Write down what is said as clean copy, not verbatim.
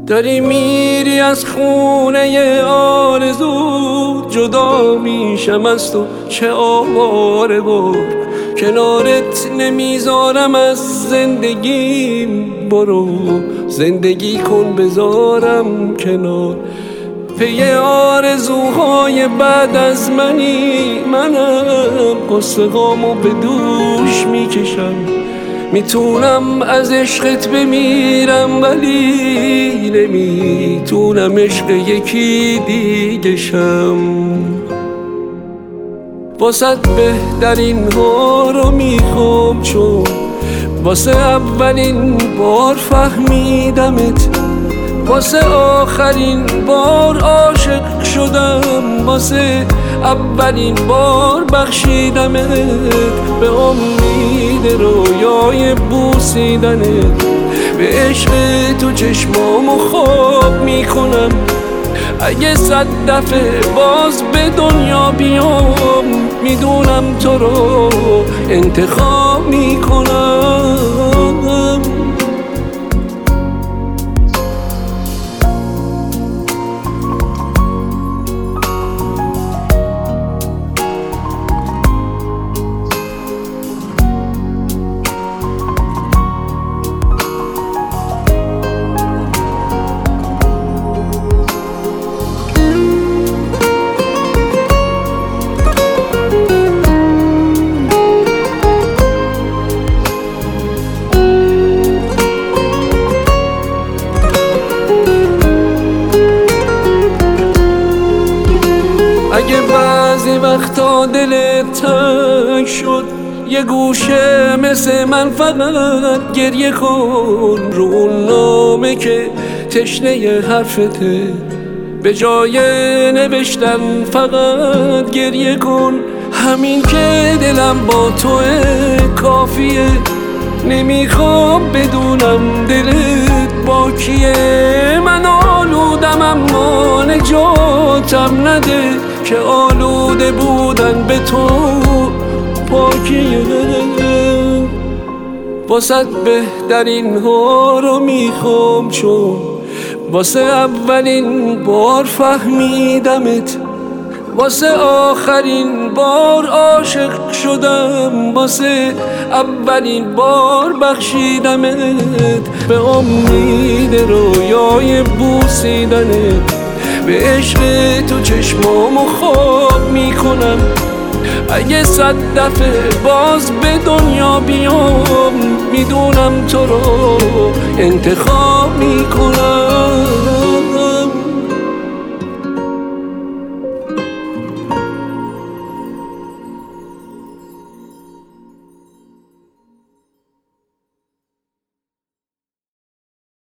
داری میری از خونه آرزو، جدا میشم از تو چه آواره بار، کنارت نمیذارم از زندگیم، برو زندگی کن بذارم کنار. پی آرزوهای بعد از منم قصه هامو به دوش میکشم، میتونم از عشقت بمیرم ولی نمیتونم عشق یکی دیگه شم. واسه بهترین ها رو میخوام، چون واسه اولین بار فهمیدمت، واسه آخرین بار عاشق شدم، واسه اولین بار بخشیدمت، به امید رویای بوسیدنت، به عشق تو چشمامو خواب میکنم. اگه 100 دفعه باز به دنیا بیام، میدونم تو رو انتخاب میکنم. اگه بعضی وقتا دلت تنگ شد، یه گوشه مثل من فقط گریه کن، رو اون نامه که تشنه حرفته، به جای نوشتن فقط گریه کن. همین که دلم با توه کافیه، نمیخوام بدونم دلت با کیه. من آلودم اما نجاتم نده، که آلوده بودن به تو پاکیه. واسه بهترین ها رو میخوام، چون واسه اولین بار فهمیدمت، واسه آخرین بار عاشق شدم، واسه اولین بار بخشیدمت، به امید رویای بوسیدنت، به عشق تو چشمامو خواب میکنم. اگه 100 دفعه باز به دنیا بیام، میدونم تو رو انتخاب میکنم.